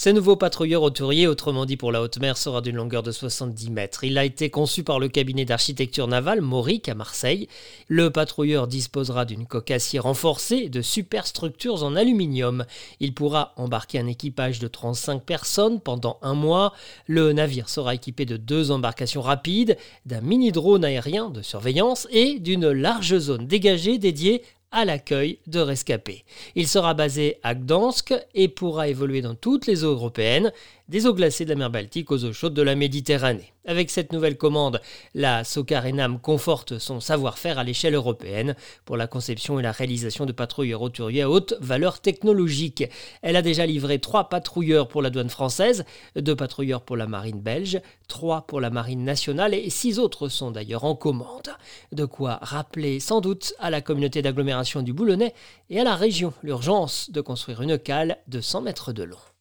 Ce nouveau patrouilleur hauturier, autrement dit pour la haute mer, sera d'une longueur de 70 mètres. Il a été conçu par le cabinet d'architecture navale Mauric à Marseille. Le patrouilleur disposera d'une coque acier renforcée et de superstructures en aluminium. Il pourra embarquer un équipage de 35 personnes pendant un mois. Le navire sera équipé de 2 embarcations rapides, d'un mini-drone aérien de surveillance et d'une large zone dégagée dédiée à l'accueil de rescapés. Il sera basé à Gdansk et pourra évoluer dans toutes les eaux européennes, des eaux glacées de la mer Baltique aux eaux chaudes de la Méditerranée. Avec cette nouvelle commande, la Socarénam conforte son savoir-faire à l'échelle européenne pour la conception et la réalisation de patrouilleurs hauturiers à haute valeur technologique. Elle a déjà livré 3 patrouilleurs pour la douane française, 2 patrouilleurs pour la marine belge, 3 pour la marine nationale et 6 autres sont d'ailleurs en commande. De quoi rappeler sans doute à la communauté d'agglomération du Boulonnais et à la région l'urgence de construire une cale de 100 mètres de long.